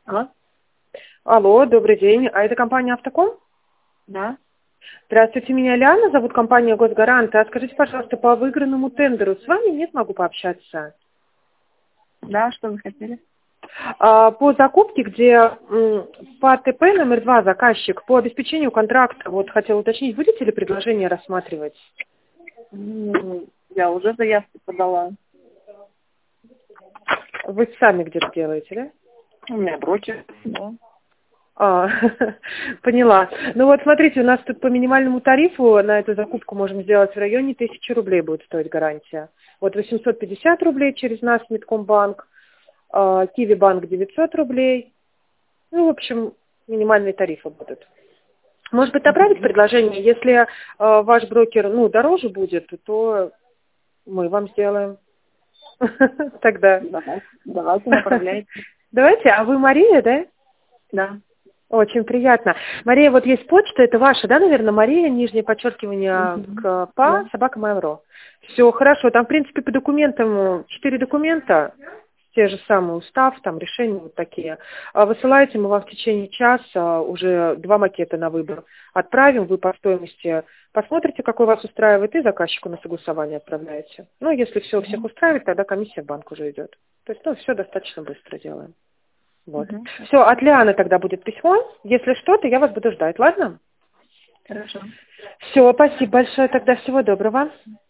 Алло? Алло, добрый день. А это компания «Автоком»? Да. Здравствуйте, меня Лиана, зовут компания «Госгарант». А скажите, пожалуйста, по выигранному тендеру с вами нет, могу пообщаться? Да, что вы хотели? По закупке, где по АТП номер 2 заказчик по обеспечению контракта, вот хотел уточнить, будете ли предложение рассматривать? Я уже заявку подала. Вы сами где-то делаете, да? У меня брокер. Да. Поняла. Ну вот смотрите, у нас тут по минимальному тарифу на эту закупку можем сделать в районе 1000 рублей будет стоить гарантия. Вот 850 рублей через нас, Миткомбанк, Киви банк 900 рублей. Ну, в общем, минимальные тарифы будут. Может быть, направить предложение? Если ваш брокер, дороже будет, то мы вам сделаем. Тогда. Давайте направляйте. Давайте, а вы Мария, да? Да. Очень приятно. Мария, вот есть почта, это ваша, да, наверное, Мария, нижнее подчеркивание, Да. собака Mail.ru. Все, хорошо, там, в принципе, по документам 4 документа, те же самые устав, там решения вот такие. Высылаете, мы вам в течение часа уже 2 макета на выбор отправим, вы по стоимости посмотрите, какой вас устраивает, и заказчику на согласование отправляете. Ну, если все всех устраивает, тогда комиссия в банк уже идет. То есть, все достаточно быстро делаем. Вот. Все, от Лианы тогда будет письмо. Если что-то, я вас буду ждать, ладно? Хорошо. Все, спасибо большое, тогда всего доброго.